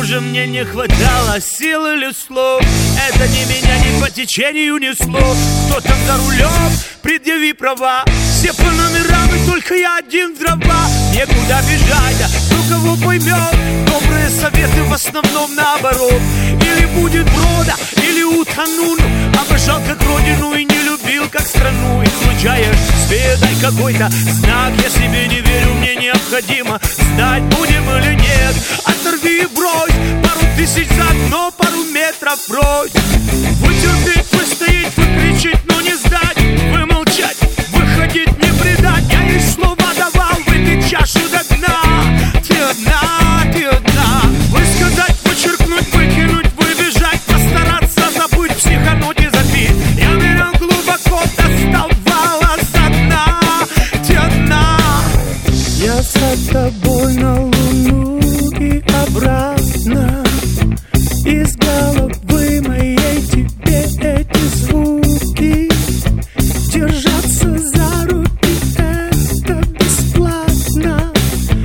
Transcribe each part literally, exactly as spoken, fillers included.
Похоже, мне не хватало сил или слов. Это ни меня ни по течению несло. Кто там за рулем? Предъяви права. Все по номерам, и только я один в дрова. Некуда бежать, да кто кого поймет. Добрые советы в основном наоборот. Или будет брода, или утону. Обожал как родину и не любил как страну. И случаешь, дай какой-то знак. Я себе не верю, мне необходимо знать, будем или нет. Оторви и брось пару тысяч за дно, пару метров брось. Вытерпеть, выстоять, выкричить, но не сдать. Вымолчать, выходить, не предать. Я ей слова давал, выпить чашу до дна. Ты одна, ты одна. Высказать, подчеркнуть, выкинуть, выбежать. Постараться забыть, психануть и забить. Я нырял глубоко, достал вала со дна. Ты одна. Я за тобой на луну и обратно. Из головы моей тебе эти звуки. Держаться за руки это бесплатно.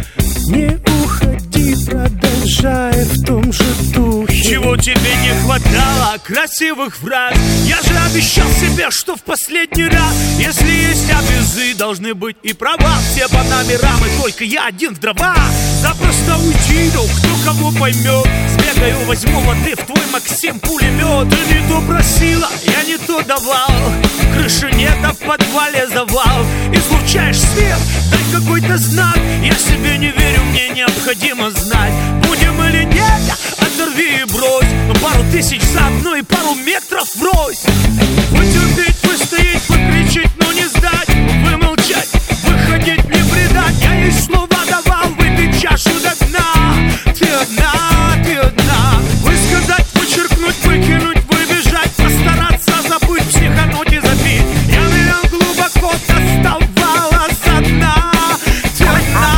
Не уходи, продолжай в том же духе. Чего тебе не хватало? Красивых фраз. Я же обещал себе, что в последний раз. Если есть обязы, должны быть и права. Все по номерам, и только я один в дрова. Запросто уйти, но кто кого поймет. Сбегаю, возьму воды в твой Максим пулемет. Ты не то просила, я не то давал. Крыши нет, а в подвале завал. Излучаешь свет, дай какой-то знак. Я себе не верю, мне необходимо знать, будем или нет. Оторви и брось, ну пару тысяч за одно и пару метров врозь. Вытерпеть, выстоять, выкричить, но не сдать. Вымолчать, выходить, не предать. Я ей слова давал, выпить чашу до дна. Ты одна, ты одна. Высказать, подчеркнуть, выкинуть, выбежать. Постараться забыть, психануть и забить. Я нырял глубоко, достал вала со дна. Ты одна.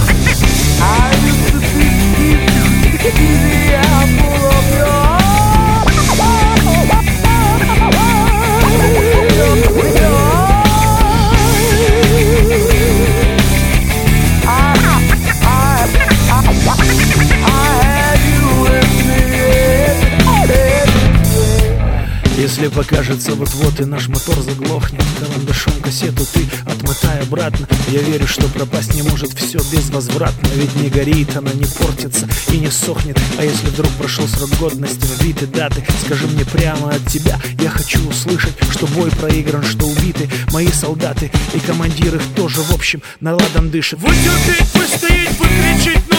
Если покажется вот-вот и наш мотор заглохнет, карандашом кассету ты отмотай обратно. Я верю, что пропасть не может все безвозвратно. Ведь не горит, она не портится и не сохнет. А если вдруг прошел срок годности, вбиты даты, скажи мне прямо от тебя. Я хочу услышать, что бой проигран, что убиты мои солдаты. И командир их тоже, в общем, наладом дышит. Вытерпеть, выстоять, выкричить,